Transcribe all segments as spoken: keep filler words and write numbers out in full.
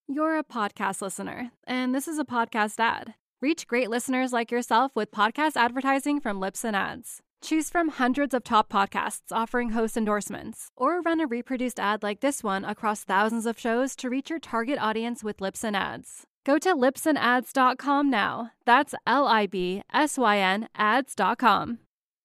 You're a podcast listener, and this is a podcast ad. Reach great listeners like yourself with podcast advertising from Libsyn Ads. Choose from hundreds of top podcasts offering host endorsements, or run a reproduced ad like this one across thousands of shows to reach your target audience with Libsyn Ads. Go to libsyn ads dot com now. That's L I B S Y N ads dot com.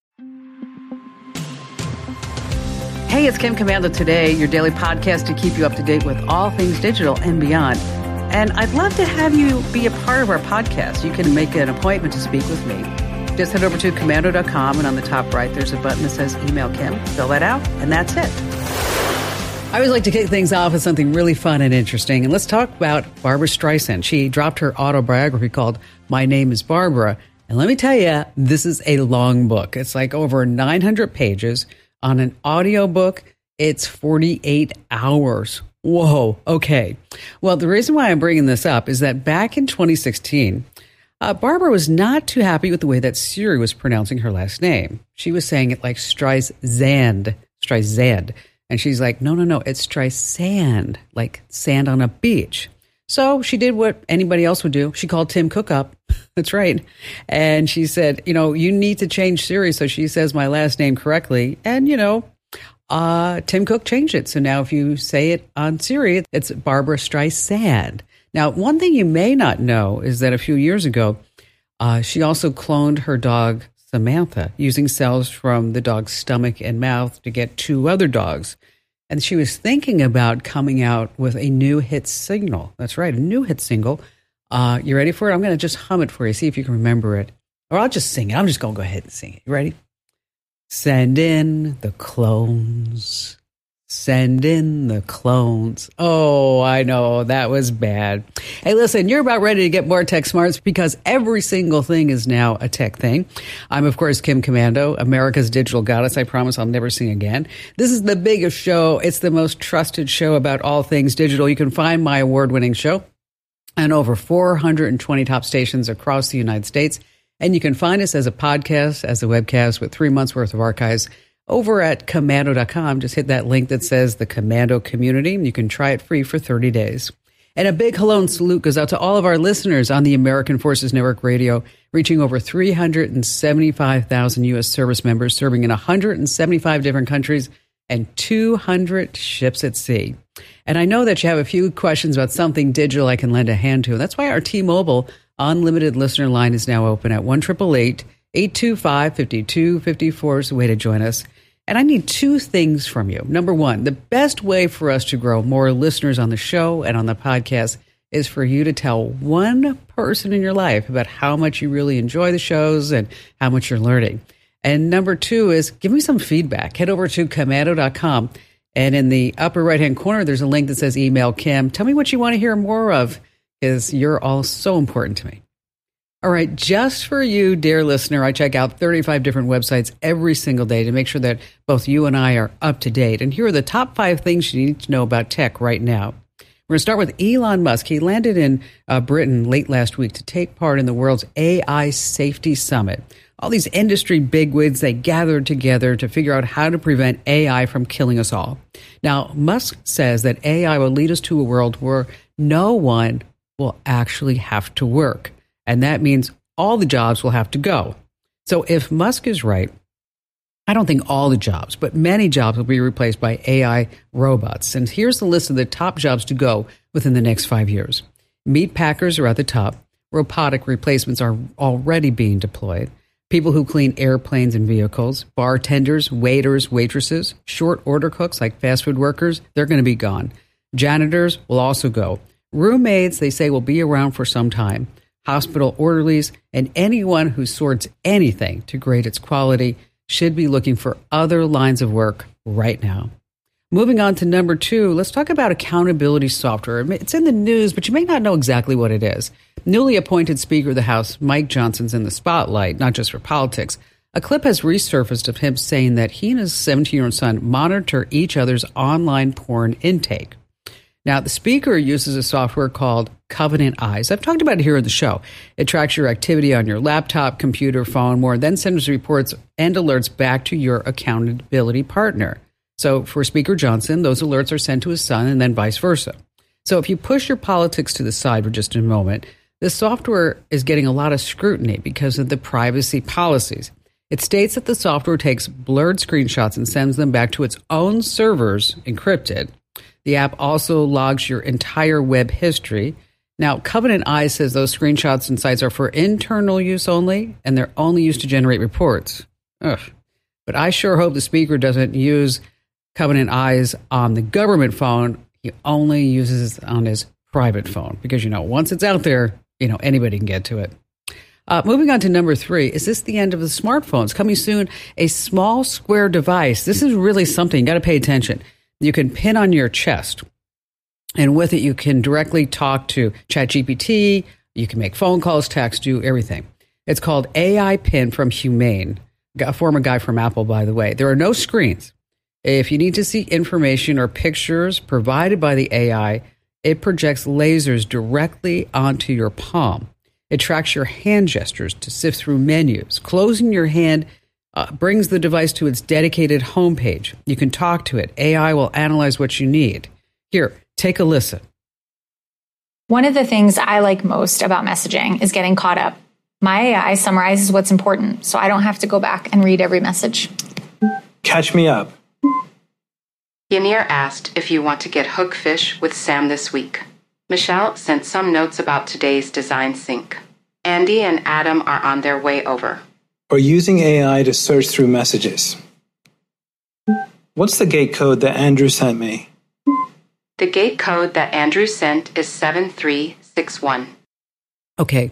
Hey, it's Kim Komando Today, your daily podcast to keep you up to date with all things digital and beyond. And I'd love to have you be a part of our podcast. You can make an appointment to speak with me. Just head over to komando dot com, and on the top right, there's a button that says Email Kim. Fill that out, and that's it. I always like to kick things off with something really fun and interesting. And let's talk about Barbra Streisand. She dropped her autobiography called My Name is Barbara. And let me tell you, this is a long book. It's like over nine hundred pages. On an audiobook, it's forty-eight hours. Whoa. Okay. Well, the reason why I'm bringing this up is that back in twenty sixteen, uh, Barbara was not too happy with the way that Siri was pronouncing her last name. She was saying it like Streisand, Streisand. And she's like, no, no, no, it's Streisand, like sand on a beach. So she did what anybody else would do. She called Tim Cook up. That's right. And she said, you know, you need to change Siri so she says my last name correctly. And, you know, uh, Tim Cook changed it. So now if you say it on Siri, it's Barbra Streisand. Now, one thing you may not know is that a few years ago, uh, she also cloned her dog, Samantha, using cells from the dog's stomach and mouth to get two other dogs. And she was thinking about coming out with a new hit single. That's right, a new hit single. Uh, you ready for it? I'm going to just hum it for you, see if you can remember it. Or I'll just sing it. I'm just going to go ahead and sing it. You ready? Send in the clones. Send in the clones. Oh, I know, that was bad. Hey, listen, you're about ready to get more tech smarts because every single thing is now a tech thing. I'm, of course, Kim Komando, America's digital goddess. I promise I'll never sing again. This is the biggest show. It's the most trusted show about all things digital. You can find my award-winning show on over four hundred twenty top stations across the United States. And you can find us as a podcast, as a webcast with three months worth of archives over at komando dot com. Just hit that link that says the Komando Community. You can try it free for thirty days. And a big hello and salute goes out to all of our listeners on the American Forces Network Radio, reaching over three hundred seventy-five thousand U S service members, serving in one hundred seventy-five different countries and two hundred ships at sea. And I know that you have a few questions about something digital I can lend a hand to. That's why our T-Mobile unlimited listener line is now open at one eight eight eight, eight two five, five two five four is the way to join us. And I need two things from you. Number one, the best way for us to grow more listeners on the show and on the podcast is for you to tell one person in your life about how much you really enjoy the shows and how much you're learning. And number two is give me some feedback. Head over to komando dot com. And in the upper right-hand corner, there's a link that says Email Kim. Tell me what you want to hear more of, because you're all so important to me. All right, just for you, dear listener, I check out thirty-five different websites every single day to make sure that both you and I are up to date. And here are the top five things you need to know about tech right now. We're going to start with Elon Musk. He landed in uh, Britain late last week to take part in the world's A I Safety Summit. All these industry bigwigs, they gathered together to figure out how to prevent A I from killing us all. Now, Musk says that A I will lead us to a world where no one will actually have to work. And that means all the jobs will have to go. So if Musk is right, I don't think all the jobs, but many jobs will be replaced by A I robots. And here's the list of the top jobs to go within the next five years. Meat packers are at the top. Robotic replacements are already being deployed. People who clean airplanes and vehicles, bartenders, waiters, waitresses, short order cooks like fast food workers, they're going to be gone. Janitors will also go. Roommates, they say, will be around for some time. Hospital orderlies, and anyone who sorts anything to grade its quality should be looking for other lines of work right now. Moving on to number two, let's talk about accountability software. It's in the news, but you may not know exactly what it is. Newly appointed Speaker of the House, Mike Johnson's in the spotlight, not just for politics. A clip has resurfaced of him saying that he and his seventeen-year-old son monitor each other's online porn intake. Now, the speaker uses a software called Covenant Eyes. I've talked about it here on the show. It tracks your activity on your laptop, computer, phone, more, then sends reports and alerts back to your accountability partner. So for Speaker Johnson, those alerts are sent to his son and then vice versa. So if you push your politics to the side for just a moment, this software is getting a lot of scrutiny because of the privacy policies. It states that the software takes blurred screenshots and sends them back to its own servers encrypted. The app also logs your entire web history. Now, Covenant Eyes says those screenshots and sites are for internal use only, and they're only used to generate reports. Ugh. But I sure hope the speaker doesn't use Covenant Eyes on the government phone. He only uses it on his private phone because, you know, once it's out there, you know, anybody can get to it. Uh, moving on to number three, is this the end of the smartphones? Coming soon, a small square device. This is really something. You got to pay attention. You can pin on your chest, and with it, you can directly talk to ChatGPT. You can make phone calls, text, do everything. It's called A I Pin from Humane, a former guy from Apple, by the way. There are no screens. If you need to see information or pictures provided by the A I, it projects lasers directly onto your palm. It tracks your hand gestures to sift through menus. Closing your hand uh, brings the device to its dedicated homepage. You can talk to it. A I will analyze what you need. Here, take a listen. One of the things I like most about messaging is getting caught up. My A I summarizes what's important, so I don't have to go back and read every message. Catch me up. Ymir asked if you want to get hook fish with Sam this week. Michelle sent some notes about today's design sync. Andy and Adam are on their way over. Or using A I to search through messages. What's the gate code that Andrew sent me? The gate code that Andrew sent is seven three six one. Okay,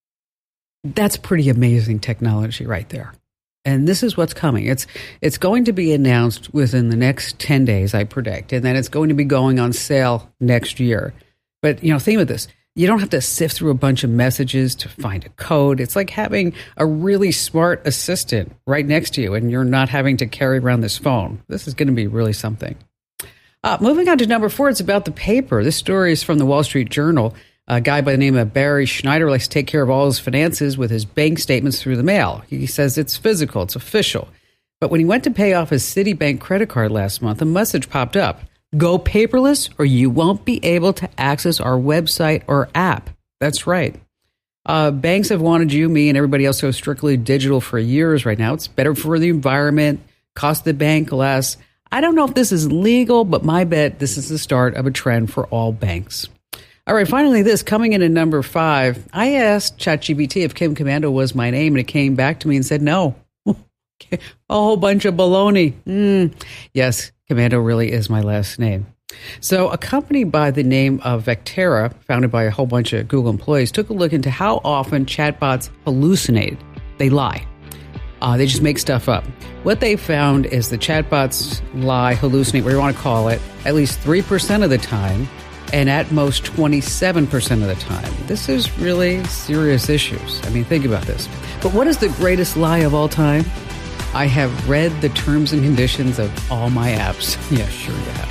that's pretty amazing technology right there. And this is what's coming. It's it's going to be announced within the next ten days, I predict, and then it's going to be going on sale next year. But, you know, think of this. You don't have to sift through a bunch of messages to find a code. It's like having a really smart assistant right next to you, and you're not having to carry around this phone. This is going to be really something. Uh, moving on to number four, it's about the paper. This story is from the Wall Street Journal. A guy by the name of Barry Schneider likes to take care of all his finances with his bank statements through the mail. He says it's physical, it's official. But when he went to pay off his Citibank credit card last month, a message popped up. Go paperless or you won't be able to access our website or app. That's right. Uh, banks have wanted you, me, and everybody else to go strictly digital for years right now. It's better for the environment, cost the bank less. I don't know if this is legal, but my bet this is the start of a trend for all banks. All right, finally this, coming in at number five. I asked ChatGPT if Kim Komando was my name, and it came back to me and said no. A whole bunch of baloney. Mm. Yes, Komando really is my last name. So a company by the name of Vectera, founded by a whole bunch of Google employees, took a look into how often chatbots hallucinate. They lie. Uh, they just make stuff up. What they found is the chatbots lie, hallucinate, whatever you want to call it, at least three percent of the time, and at most twenty-seven percent of the time. This is really serious issues. I mean, think about this. But what is the greatest lie of all time? I have read the terms and conditions of all my apps. Yeah, sure you have.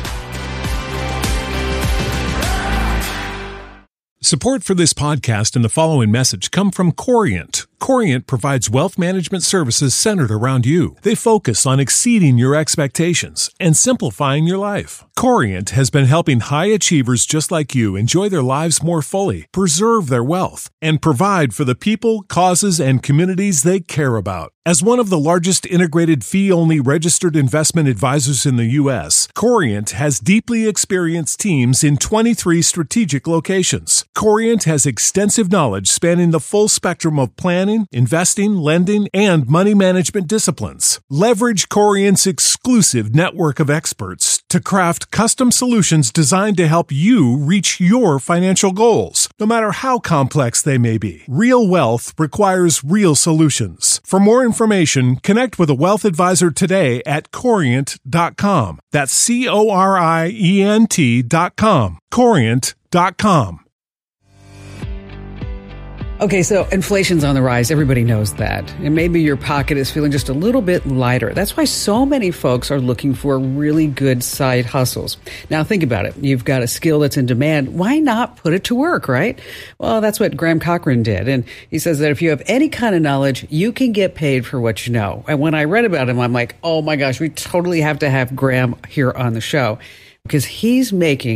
Support for this podcast and the following message come from Corient. Corient provides wealth management services centered around you. They focus on exceeding your expectations and simplifying your life. Corient has been helping high achievers just like you enjoy their lives more fully, preserve their wealth, and provide for the people, causes, and communities they care about. As one of the largest integrated fee-only registered investment advisors in the U S, Corient has deeply experienced teams in twenty-three strategic locations. Corient has extensive knowledge spanning the full spectrum of planning, investing, lending, and money management disciplines. Leverage Corient's exclusive network of experts to craft custom solutions designed to help you reach your financial goals, no matter how complex they may be. Real wealth requires real solutions. For more information, connect with a wealth advisor today at corient dot com. That's C O R I E N T dot com. corient dot com. Okay, so inflation's on the rise. Everybody knows that. And maybe your pocket is feeling just a little bit lighter. That's why so many folks are looking for really good side hustles. Now, think about it. You've got a skill that's in demand. Why not put it to work, right? Well, that's what Graham Cochran did. And he says that if you have any kind of knowledge, you can get paid for what you know. And when I read about him, I'm like, oh my gosh, we totally have to have Graham here on the show because he's making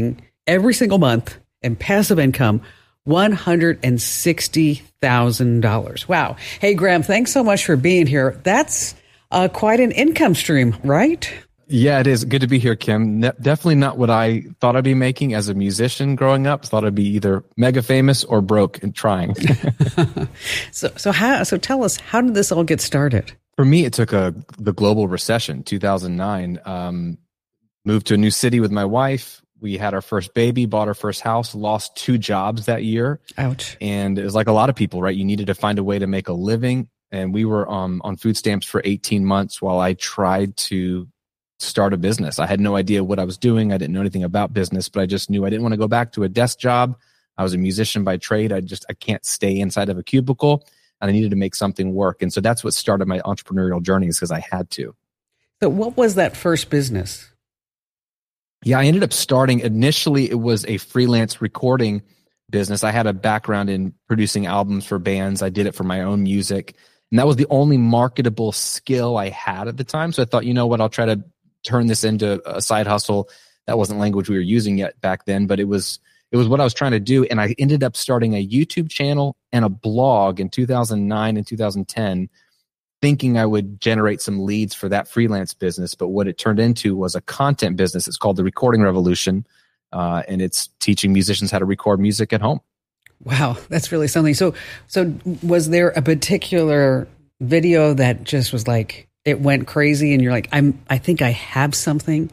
every single month and passive income, one hundred sixty thousand dollars. Wow. Hey, Graham, thanks so much for being here. That's uh, quite an income stream, right? Yeah, it is. Good to be here, Kim. Ne- definitely not what I thought I'd be making as a musician growing up. Thought I'd be either mega famous or broke and trying. so, so how? So, tell us, how did this all get started? For me, it took a the global recession, two thousand nine. Um, moved to a new city with my wife. We had our first baby, bought our first house, lost two jobs that year. Ouch! And it was like a lot of people, right? You needed to find a way to make a living, and we were um, on food stamps for eighteen months while I tried to start a business. I had no idea what I was doing. I didn't know anything about business, but I just knew I didn't want to go back to a desk job. I was a musician by trade. I just, I can't stay inside of a cubicle, and I needed to make something work. And so that's what started my entrepreneurial journey, is because I had to. So what was that first business? Yeah, I ended up starting, initially it was a freelance recording business. I had a background in producing albums for bands. I did it for my own music. And that was the only marketable skill I had at the time. So I thought, you know what, I'll try to turn this into a side hustle. That wasn't language we were using yet back then, but it was it was what I was trying to do. And I ended up starting a YouTube channel and a blog in two thousand nine and two thousand ten, thinking I would generate some leads for that freelance business. But what it turned into was a content business. It's called The Recording Revolution, uh, and it's teaching musicians how to record music at home. Wow, that's really something. So, so was there a particular video that just was like, it went crazy and you're like, I'm, I think I have something?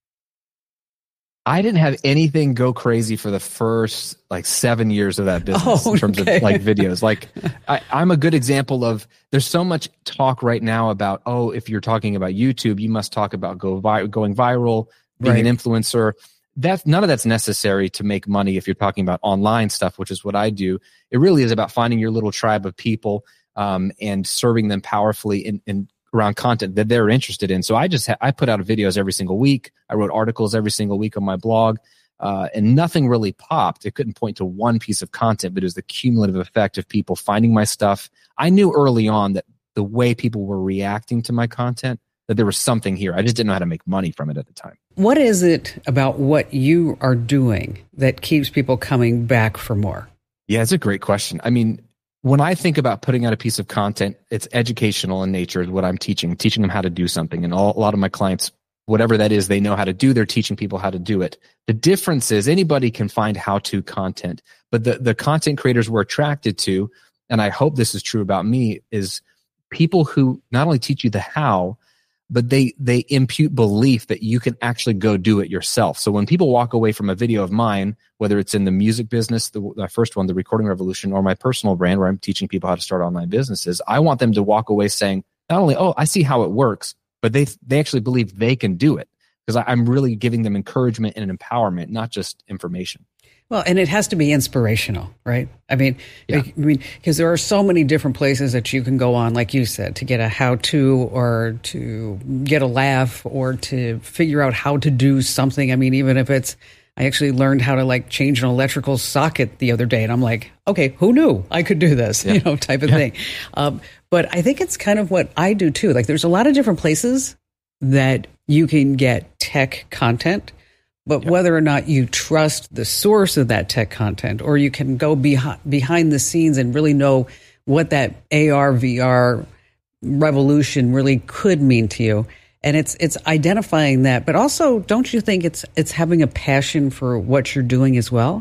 I didn't have anything go crazy for the first like seven years of that business. Oh, in terms okay. of like videos. Like I, I'm a good example of, there's so much talk right now about, oh, if you're talking about YouTube, you must talk about go vi- going viral, being Right. an influencer. That's none of that's necessary to make money if you're talking about online stuff, which is what I do. It really is about finding your little tribe of people um, and serving them powerfully in, in around content that they're interested in. So I just ha- I put out videos every single week. I wrote articles every single week on my blog, uh, and nothing really popped. It couldn't point to one piece of content, but it was the cumulative effect of people finding my stuff. I knew early on that the way people were reacting to my content, that there was something here. I just didn't know how to make money from it at the time. What is it about what you are doing that keeps people coming back for more? Yeah, it's a great question. I mean, when I think about putting out a piece of content, it's educational in nature is what I'm teaching, teaching them how to do something. And all, a lot of my clients, whatever that is, they know how to do. They're teaching people how to do it. The difference is anybody can find how-to content, but the, the content creators we're attracted to, and I hope this is true about me, is people who not only teach you the how, but they they impute belief that you can actually go do it yourself. So when people walk away from a video of mine, whether it's in the music business, the, the first one, The Recording Revolution, or my personal brand where I'm teaching people how to start online businesses, I want them to walk away saying, not only, oh, I see how it works, but they they actually believe they can do it, because I'm really giving them encouragement and empowerment, not just information. Well, and it has to be inspirational, right? I mean, Yeah. I mean, because there are so many different places that you can go on, like you said, to get a how-to or to get a laugh or to figure out how to do something. I mean, even if it's, I actually learned how to like change an electrical socket the other day, and I'm like, okay, who knew I could do this, Yeah. you know, type of Yeah. thing. Um, but I think it's kind of what I do too. Like, there's a lot of different places that you can get tech content. But Yep. whether or not you trust the source of that tech content, or you can go behind, behind the scenes and really know what that A R, V R revolution really could mean to you. And it's it's identifying that. But also, don't you think it's it's having a passion for what you're doing as well?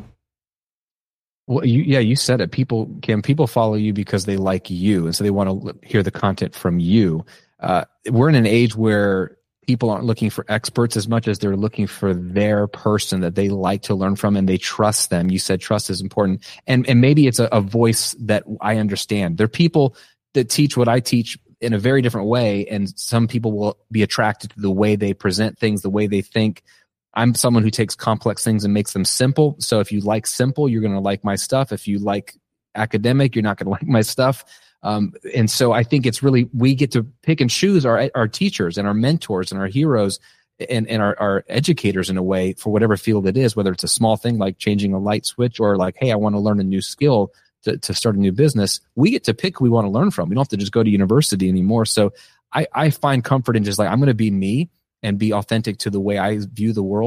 Well, you, yeah, you said it. People can people follow you because they like you, and so they want to l- hear the content from you. Uh, we're in an age where people aren't looking for experts as much as they're looking for their person that they like to learn from and they trust them. You said trust is important. And and maybe it's a, a voice that I understand. There are people that teach what I teach in a very different way, and some people will be attracted to the way they present things, the way they think. I'm someone who takes complex things and makes them simple. So if you like simple, you're going to like my stuff. If you like academic, you're not going to like my stuff. Um, and so I think it's really, we get to pick and choose our our teachers and our mentors and our heroes and, and our, our educators in a way for whatever field it is, whether it's a small thing like changing a light switch or like, hey, I want to learn a new skill to, to start a new business. We get to pick who we want to learn from. We don't have to just go to university anymore. So I, I find comfort in just like, I'm going to be me and be authentic to the way I view the world.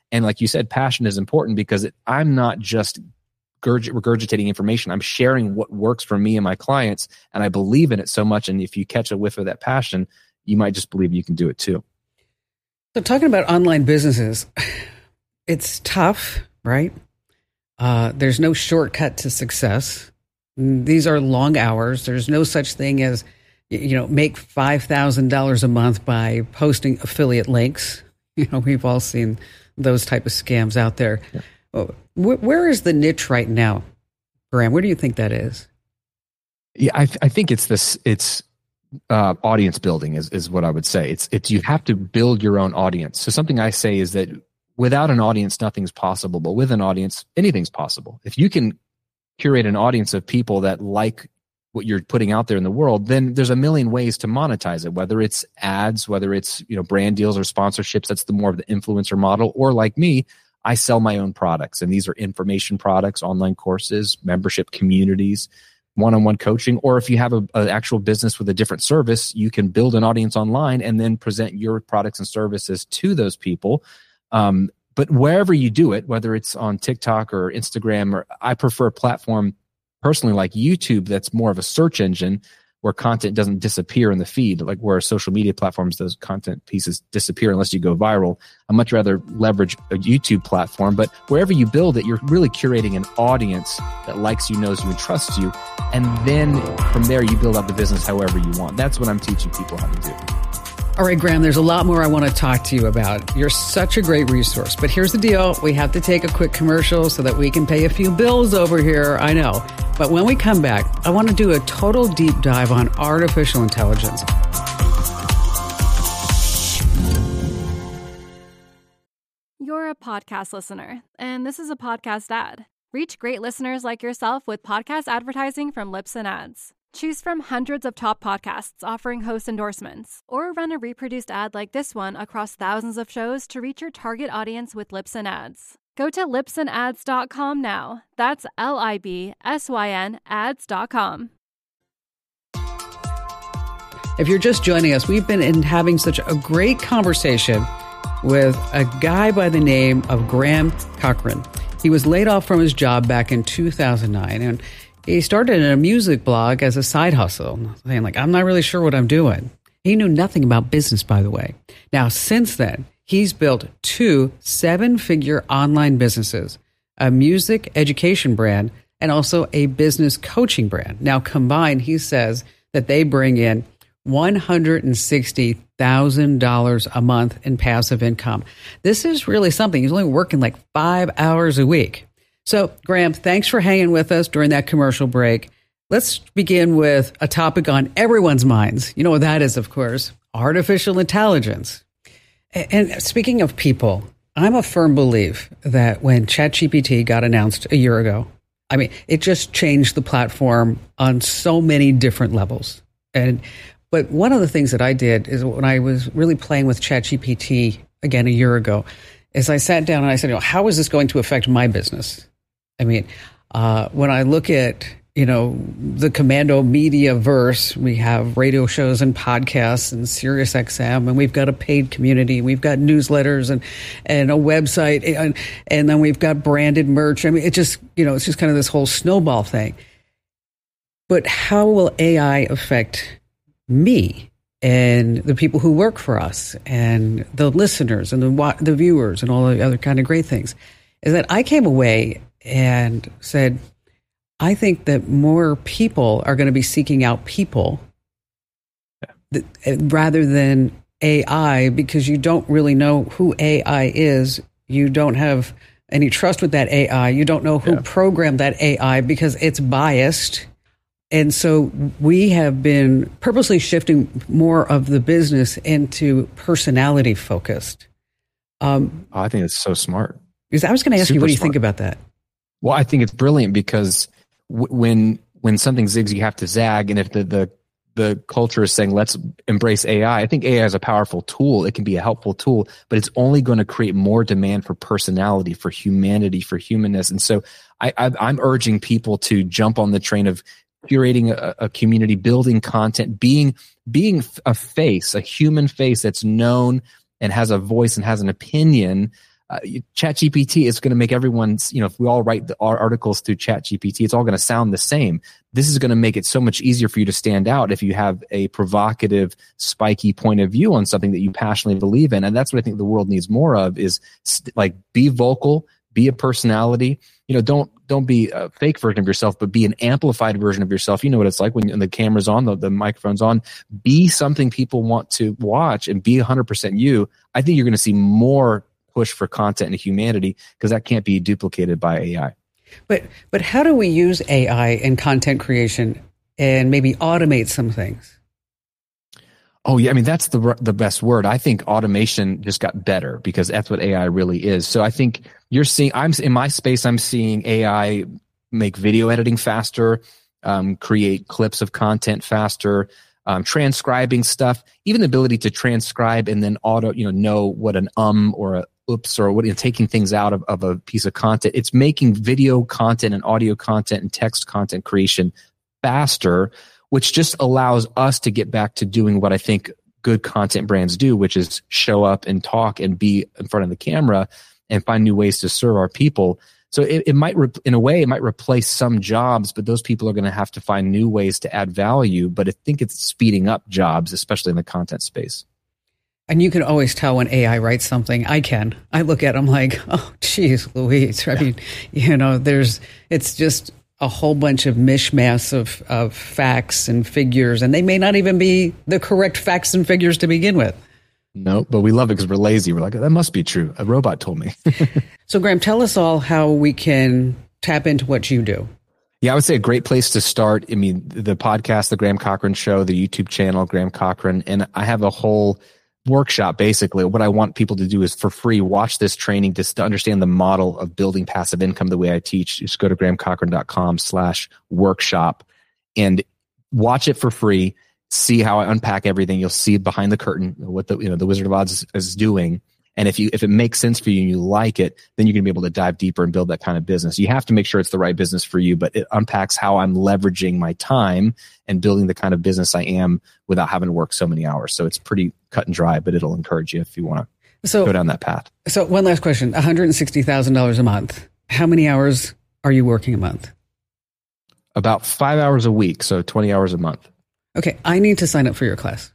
And like you said, passion is important because it, I'm not just gurg- regurgitating information. I'm sharing what works for me and my clients, and I believe in it so much. And if you catch a whiff of that passion, you might just believe you can do it too. So talking about online businesses, it's tough, right? Uh, there's no shortcut to success. These are long hours. There's no such thing as, you know, make five thousand dollars a month by posting affiliate links. You know, we've all seen those type of scams out there. Yeah. Where, where is the niche right now, Graham? Where do you think that is? Yeah, I, th- I think it's this. It's uh, audience building is is what I would say. It's it's you have to build your own audience. So something I say is that without an audience, nothing's possible. But with an audience, anything's possible. If you can curate an audience of people that like what you're putting out there in the world, then there's a million ways to monetize it, whether it's ads, whether it's, you know, brand deals or sponsorships. That's the more of the influencer model. Or like me, I sell my own products, and these are information products, online courses, membership communities, one-on-one coaching. Or if you have a, an actual business with a different service, you can build an audience online and then present your products and services to those people. Um, but wherever you do it, whether it's on TikTok or Instagram, or I prefer a platform personally like YouTube that's more of a search engine where content doesn't disappear in the feed, like where social media platforms, those content pieces disappear unless you go viral. I much rather leverage a YouTube platform, but wherever you build it, you're really curating an audience that likes you, knows you, and trusts you. And then from there, you build out the business however you want. That's what I'm teaching people how to do. All right, Graham, there's a lot more I want to talk to you about. You're such a great resource, but here's the deal. We have to take a quick commercial so that we can pay a few bills over here. I know. But when we come back, I want to do a total deep dive on artificial intelligence. You're a podcast listener, and this is a podcast ad. Reach great listeners like yourself with podcast advertising from Libsyn Ads. Choose from hundreds of top podcasts offering host endorsements, or run a reproduced ad like this one across thousands of shows to reach your target audience with Libsyn Ads. Go to libsyn ads dot com now. That's L I B S Y N ads dot com. If you're just joining us, we've been in having such a great conversation with a guy by the name of Graham Cochran. He was laid off from his job back in two thousand nine, and he started a music blog as a side hustle, saying, like, I'm not really sure what I'm doing. He knew nothing about business, by the way. Now, since then, he's built two seven-figure online businesses, a music education brand, and also a business coaching brand. Now, combined, he says that they bring in one hundred sixty thousand dollars a month in passive income. This is really something. He's only working like five hours a week. So, Graham, thanks for hanging with us during that commercial break. Let's begin with a topic on everyone's minds. You know what that is, of course, artificial intelligence. And speaking of people, I'm a firm believer that when ChatGPT got announced a year ago, I mean, it just changed the platform on so many different levels. And but one of the things that I did is when I was really playing with ChatGPT again a year ago, is I sat down and I said, you know, how is this going to affect my business? I mean, uh, when I look at, you know, the Commando media verse, we have radio shows and podcasts and Sirius X M, and we've got a paid community. We've got newsletters and, and a website, and, and then we've got branded merch. I mean, it just, you know, it's just kind of this whole snowball thing. But how will A I affect me and the people who work for us and the listeners and the the viewers and all the other kind of great things? Is that I came away and said, I think that more people are going to be seeking out people yeah. th- rather than A I, because you don't really know who A I is. You don't have any trust with that A I. You don't know who yeah. programmed that A I because it's biased. And so we have been purposely shifting more of the business into personality focused. Um, oh, I think it's so smart. Because I was going to ask Super you, what do you smart. think about that? Well, I think it's brilliant because w- when when something zigs, you have to zag. And if the, the the culture is saying, let's embrace A I, I think A I is a powerful tool. It can be a helpful tool, but it's only going to create more demand for personality, for humanity, for humanness. And so I, I, I'm urging people to jump on the train of curating a, a community, building content, being being a face, a human face that's known and has a voice and has an opinion. Uh, ChatGPT is going to make everyone's, you know, if we all write the, our articles through ChatGPT, it's all going to sound the same. This is going to make it so much easier for you to stand out if you have a provocative, spiky point of view on something that you passionately believe in. And that's what I think the world needs more of is st- like be vocal, be a personality. You know, don't don't be a fake version of yourself, but be an amplified version of yourself. You know what it's like when, when the camera's on, the, the microphone's on. Be something people want to watch and be one hundred percent you. I think you're going to see more push for content and humanity because that can't be duplicated by A I. But but how do we use A I in content creation and maybe automate some things? Oh yeah, I mean that's the the best word. I think automation just got better because that's what A I really is. So I think you're seeing. I'm in my space. I'm seeing A I make video editing faster, um, create clips of content faster, um, transcribing stuff. Even the ability to transcribe and then auto, you know, know what an um or a oops or what, you know, taking things out of, of a piece of content. It's making video content and audio content and text content creation faster, which just allows us to get back to doing what I think good content brands do, which is show up and talk and be in front of the camera and find new ways to serve our people. So it, it might, re- in a way, it might replace some jobs, but those people are going to have to find new ways to add value. But I think it's speeding up jobs, especially in the content space. And you can always tell when A I writes something. I can. I look at them like, oh, geez, Louise. I mean, you know, there's, it's just a whole bunch of mishmash of, of facts and figures, and they may not even be the correct facts and figures to begin with. No, but we love it because we're lazy. We're like, that must be true. A robot told me. So, Graham, tell us all how we can tap into what you do. Yeah, I would say a great place to start. I mean, the podcast, The Graham Cochran Show, the YouTube channel, Graham Cochran, and I have a whole workshop. Basically, what I want people to do is for free, watch this training just to understand the model of building passive income the way I teach. Just go to grahamcochran.com slash workshop and watch it for free. See how I unpack everything. You'll see behind the curtain what the, you know, the Wizard of Oz is, is doing. And if you, if it makes sense for you and you like it, then you're going to be able to dive deeper and build that kind of business. You have to make sure it's the right business for you, but it unpacks how I'm leveraging my time and building the kind of business I am without having to work so many hours. So it's pretty cut and dry, but it'll encourage you if you want to so, go down that path. So one last question, one hundred sixty thousand dollars a month. How many hours are you working a month? About five hours a week. So twenty hours a month. Okay. I need to sign up for your class.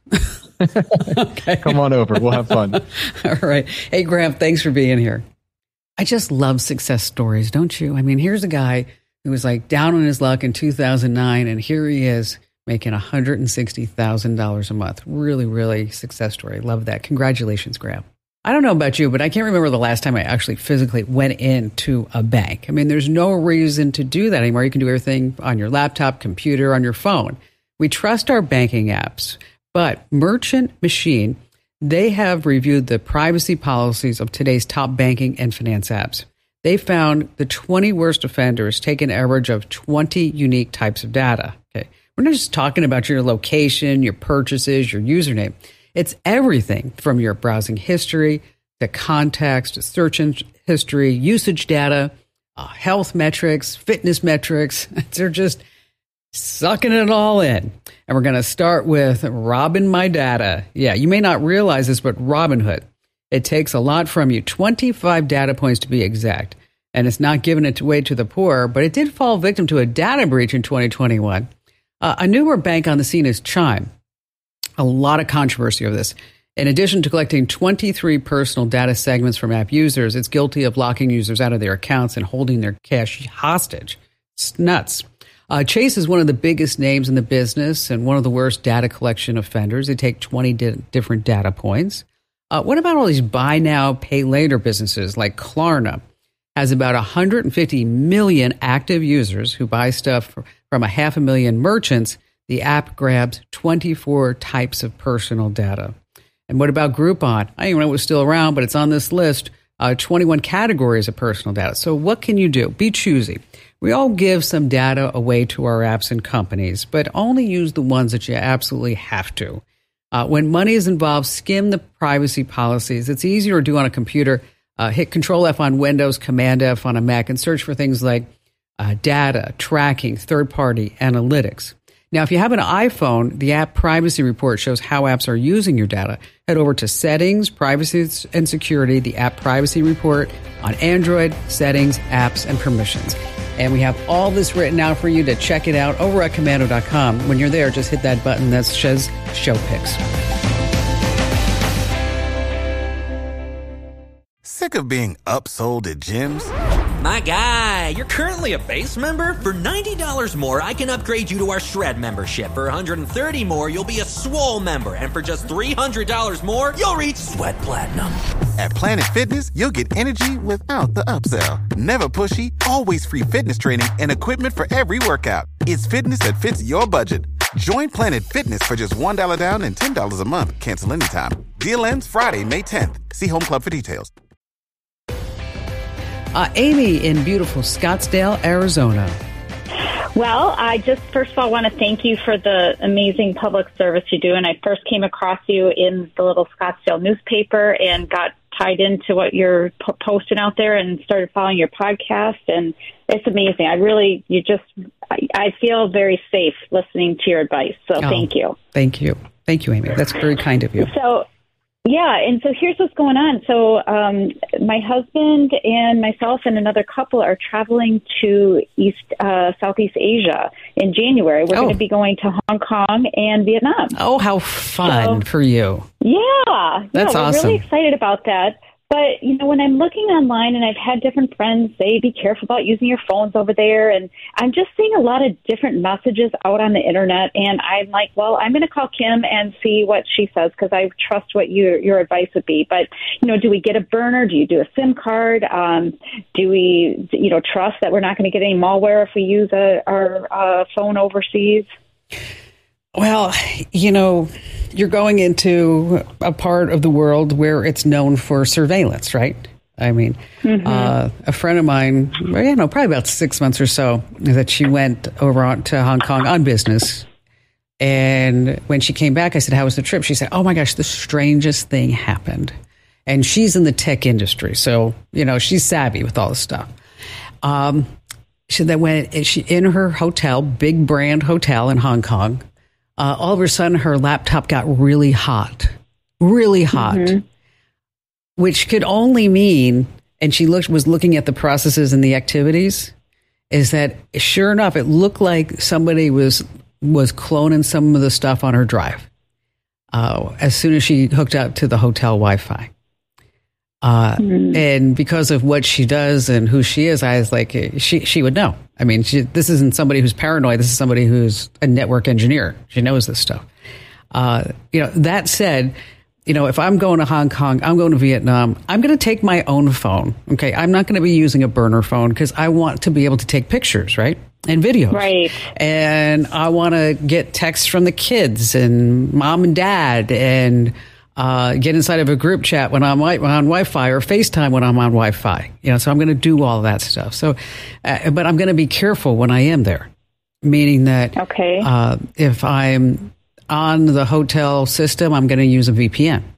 Okay. Come on over. We'll have fun. All right. Hey, Graham, thanks for being here. I just love success stories, don't you? I mean, here's a guy who was like down on his luck in two thousand nine, and here he is making one hundred sixty thousand dollars a month. Really, really success story. Love that. Congratulations, Graham. I don't know about you, but I can't remember the last time I actually physically went into a bank. I mean, there's no reason to do that anymore. You can do everything on your laptop, computer, on your phone. We trust our banking apps. But Merchant Machine, they have reviewed the privacy policies of today's top banking and finance apps. They found the twenty worst offenders take an average of twenty unique types of data. Okay, we're not just talking about your location, your purchases, your username. It's everything from your browsing history to contacts to search history, usage data, uh, health metrics, fitness metrics. They're just sucking it all in. And we're going to start with Robin My Data. Yeah, you may not realize this, but Robinhood, it takes a lot from you, twenty-five data points to be exact. And it's not giving it away to the poor, but it did fall victim to a data breach in twenty twenty-one. Uh, a newer bank on the scene is Chime. A lot of controversy over this. In addition to collecting twenty-three personal data segments from app users, it's guilty of locking users out of their accounts and holding their cash hostage. It's nuts. Uh, Chase is one of the biggest names in the business and one of the worst data collection offenders. They take twenty di- different data points. Uh, what about all these buy now, pay later businesses like Klarna? Has about one hundred fifty million active users who buy stuff from a half a million merchants. The app grabs twenty-four types of personal data. And what about Groupon? I didn't even know it was still around, but it's on this list. Uh, twenty-one categories of personal data. So what can you do? Be choosy. We all give some data away to our apps and companies, but only use the ones that you absolutely have to. Uh, when money is involved, skim the privacy policies. It's easier to do on a computer. Uh, hit Control F on Windows, Command F on a Mac, and search for things like uh, data, tracking, third-party analytics. Now, if you have an iPhone, the app privacy report shows how apps are using your data. Head over to settings, privacy and security, the app privacy report on Android, settings, apps, and permissions. And we have all this written out for you to check it out over at Komando dot com. When you're there, just hit that button that says Show Pics. Sick of being upsold at gyms? My guy, you're currently a base member? For ninety dollars more, I can upgrade you to our Shred membership. For one hundred thirty dollars more, you'll be a Swole member. And for just three hundred dollars more, you'll reach Sweat Platinum. At Planet Fitness, you'll get energy without the upsell. Never pushy, always free fitness training and equipment for every workout. It's fitness that fits your budget. Join Planet Fitness for just one dollar down and ten dollars a month. Cancel anytime. Deal ends Friday, May tenth. See Home Club for details. Uh, Amy in beautiful Scottsdale, Arizona. Well, I just first of all want to thank you for the amazing public service you do. And I first came across you in the little Scottsdale newspaper and got tied into what you're p- posting out there and started following your podcast. And it's amazing. I really, you just, I, I feel very safe listening to your advice. So oh, thank you. Thank you. Thank you, Amy. That's very kind of you. So, yeah, and so here's what's going on. So um, my husband and myself and another couple are traveling to East uh, Southeast Asia in January. We're oh. going to be going to Hong Kong and Vietnam. Oh, how fun so, for you. Yeah. That's yeah, we're awesome. really excited about that. But, you know, when I'm looking online and I've had different friends say, be careful about using your phones over there. And I'm just seeing a lot of different messages out on the internet. And I'm like, well, I'm going to call Kim and see what she says because I trust what your your advice would be. But, you know, do we get a burner? Do you do a SIM card? Um, do we, you know, trust that we're not going to get any malware if we use a, our uh, phone overseas? Well, you know, you're going into a part of the world where it's known for surveillance, right? I mean, mm-hmm. uh, a friend of mine, well, you know, probably about six months or so, that she went over on, to Hong Kong on business. And when she came back, I said, how was the trip? She said, oh, my gosh, the strangest thing happened. And she's in the tech industry. So, you know, she's savvy with all this stuff. Um, she said that when she in her hotel, big brand hotel in Hong Kong, Uh, all of a sudden, her laptop got really hot, really hot, mm-hmm. which could only mean, and she looked was looking at the processes and the activities, is that sure enough, it looked like somebody was was cloning some of the stuff on her drive uh, as soon as she hooked up to the hotel Wi-Fi. Uh, mm-hmm. And because of what she does and who she is, I was like, she she would know. I mean, she, this isn't somebody who's paranoid. This is somebody who's a network engineer. She knows this stuff. Uh, you know, that said, you know, if I'm going to Hong Kong, I'm going to Vietnam, I'm going to take my own phone. Okay. I'm not going to be using a burner phone because I want to be able to take pictures, right? And videos. Right. And I want to get texts from the kids and mom and dad and Uh, get inside of a group chat when I'm on Wi-Fi or FaceTime when I'm on Wi-Fi. You know, so I'm going to do all of that stuff. So, uh, but I'm going to be careful when I am there, meaning that okay. uh, if I'm on the hotel system, I'm going to use a V P N.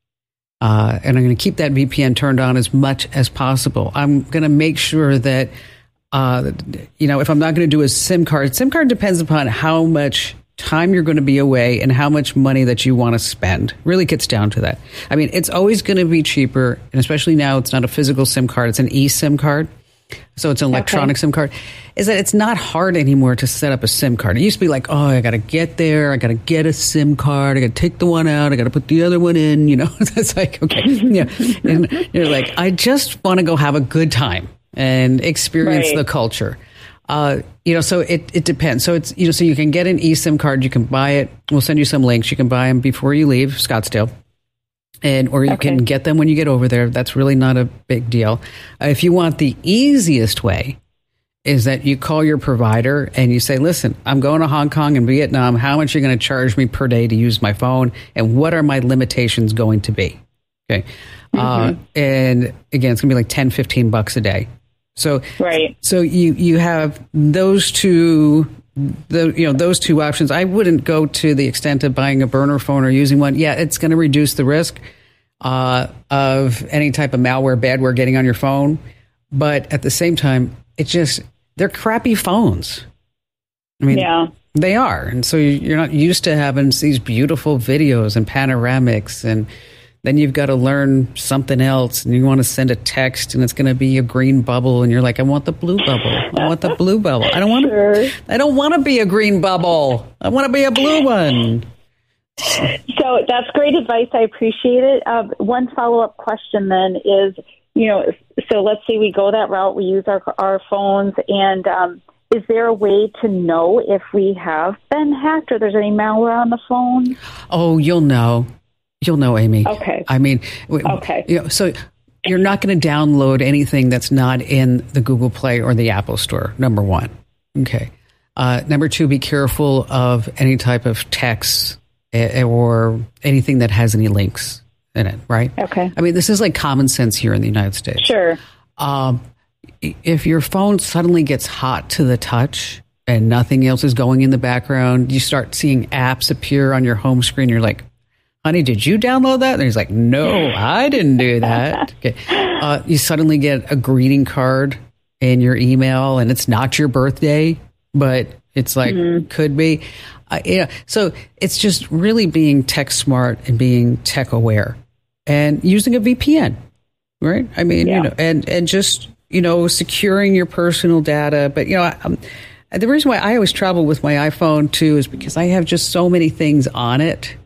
Uh, and I'm going to keep that V P N turned on as much as possible. I'm going to make sure that, uh, you know, if I'm not going to do a SIM card, SIM card depends upon how much time you're going to be away and how much money that you want to spend. Really gets down to that. I mean, it's always going to be cheaper, and especially now it's not a physical SIM card, it's an eSIM card. So it's an electronic okay. SIM card. Is that it's not hard anymore to set up a SIM card. It used to be like, oh, I got to get there, I got to get a SIM card, I got to take the one out, I got to put the other one in, you know. It's like, okay. Yeah. And you're like, I just want to go have a good time and experience right. the culture. Uh, you know, so it, it depends. So it's, you know, so you can get an eSIM card, you can buy it. We'll send you some links. You can buy them before you leave Scottsdale. And, or you okay. can get them when you get over there. That's really not a big deal. Uh, if you want the easiest way is that you call your provider and you say, listen, I'm going to Hong Kong and Vietnam. How much are you going to charge me per day to use my phone? And what are my limitations going to be? Okay. Mm-hmm. Uh, and again, it's going to be like ten, fifteen bucks a day. So, right. So you, you have those two, the, you know, those two options. I wouldn't go to the extent of buying a burner phone or using one. Yeah, it's going to reduce the risk uh, of any type of malware, badware getting on your phone. But at the same time, it's just, they're crappy phones. I mean, yeah. They are. And so you're not used to having these beautiful videos and panoramics, and then you've got to learn something else, and you want to send a text and it's going to be a green bubble, and you're like, I want the blue bubble. I want the blue bubble. I don't want sure. to, I don't want to be a green bubble. I want to be a blue one. So that's great advice. I appreciate it. Uh, one follow-up question then is, you know, so let's say we go that route, we use our, our phones, and um, is there a way to know if we have been hacked or there's any malware on the phone? Oh, you'll know. You'll know, Amy. Okay. I mean, okay. You know, so you're not going to download anything that's not in the Google Play or the Apple Store, number one. Okay. Uh, number two, be careful of any type of text or anything that has any links in it, right? Okay. I mean, this is like common sense here in the United States. Sure. Um, if your phone suddenly gets hot to the touch and nothing else is going in the background, you start seeing apps appear on your home screen. You're like, honey, did you download that? And he's like, no, I didn't do that. Okay. Uh, you suddenly get a greeting card in your email, and it's not your birthday, but it's like, mm-hmm. could be. Uh, yeah. So it's just really being tech smart and being tech aware and using a V P N, right? I mean, yeah. you know, and, and just, you know, securing your personal data. But, you know, um, the reason why I always travel with my iPhone too is because I have just so many things on it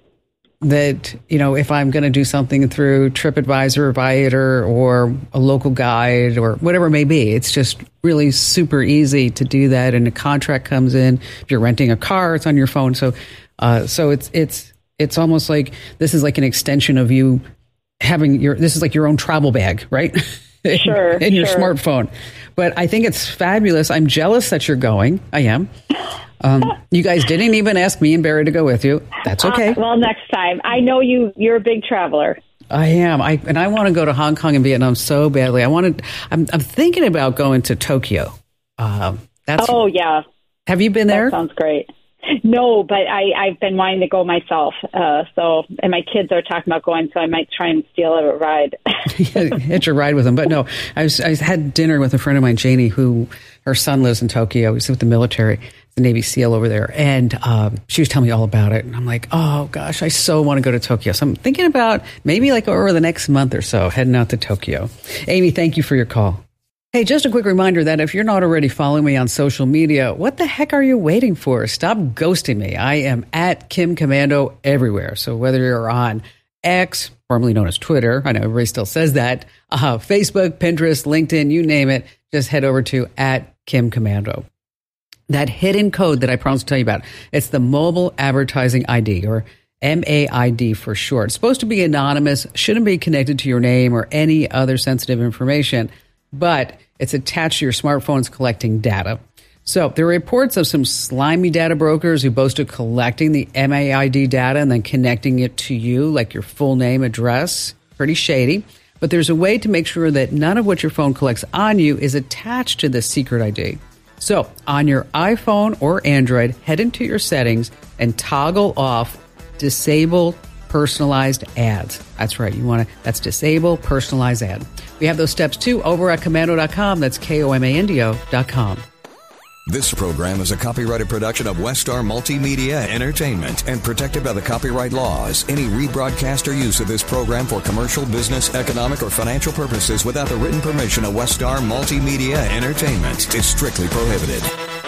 that, you know, if I'm going to do something through TripAdvisor or Viator or a local guide or whatever it may be, it's just really super easy to do that. And a contract comes in. If you're renting a car, it's on your phone. So, uh, so it's, it's, it's almost like this is like an extension of you having your, this is like your own travel bag, right? Sure. in, in your sure. smartphone. But I think it's fabulous. I'm jealous that you're going. I am. Um, you guys didn't even ask me and Barry to go with you. That's okay. Uh, well, next time. I know you, you're a big traveler. I am. I and I want to go to Hong Kong and Vietnam so badly. I wanted. I'm, I'm thinking about going to Tokyo. Um, that's. Oh yeah. Have you been there? That sounds great. No, but I, I've been wanting to go myself. Uh, so, and my kids are talking about going, so I might try and steal a ride. Hitch a ride with them. But no, I was, I had dinner with a friend of mine, Janie, who her son lives in Tokyo. He's with the military, the Navy SEAL over there. And um, she was telling me all about it. And I'm like, oh gosh, I so want to go to Tokyo. So I'm thinking about maybe like over the next month or so, heading out to Tokyo. Amy, thank you for your call. Hey, just a quick reminder that if you're not already following me on social media, what the heck are you waiting for? Stop ghosting me. I am at Kim Komando everywhere. So whether you're on X, formerly known as Twitter, I know everybody still says that, uh, Facebook, Pinterest, LinkedIn, you name it, just head over to at Kim Komando. That hidden code that I promised to tell you about, it's the Mobile Advertising I D, or M A I D for short. It's supposed to be anonymous, shouldn't be connected to your name or any other sensitive information, but it's attached to your smartphone's collecting data. So there are reports of some slimy data brokers who boast of collecting the M A I D data and then connecting it to you, like your full name, address. Pretty shady. But there's a way to make sure that none of what your phone collects on you is attached to this secret I D. So on your iPhone or Android, head into your settings and toggle off disable personalized ads. That's right. You want to, that's disable personalized ad. We have those steps too over at komando dot com. That's K O M A N D O dot com. This program is a copyrighted production of Westar Multimedia Entertainment and protected by the copyright laws. Any rebroadcast or use of this program for commercial, business, economic, or financial purposes without the written permission of Westar Multimedia Entertainment is strictly prohibited.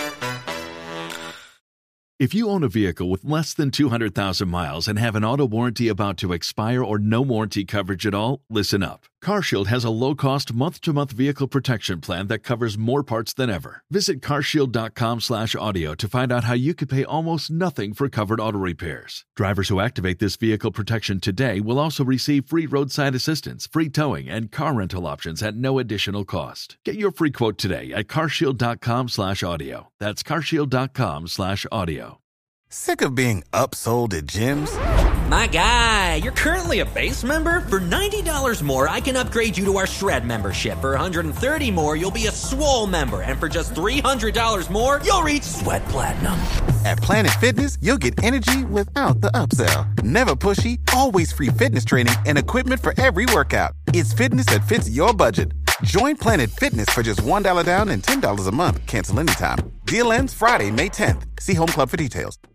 If you own a vehicle with less than two hundred thousand miles and have an auto warranty about to expire or no warranty coverage at all, listen up. CarShield has a low-cost month-to-month vehicle protection plan that covers more parts than ever. Visit carshield.com slash audio to find out how you could pay almost nothing for covered auto repairs. Drivers who activate this vehicle protection today will also receive free roadside assistance, free towing, and car rental options at no additional cost. Get your free quote today at carshield.com slash audio. That's carshield.com slash audio. Sick of being upsold at gyms? My guy, you're currently a base member? For ninety dollars more, I can upgrade you to our Shred membership. For one hundred thirty dollars more, you'll be a Swole member. And for just three hundred dollars more, you'll reach Sweat Platinum. At Planet Fitness, you'll get energy without the upsell. Never pushy, always free fitness training and equipment for every workout. It's fitness that fits your budget. Join Planet Fitness for just one dollar down and ten dollars a month. Cancel anytime. Deal ends Friday, May tenth. See Home Club for details.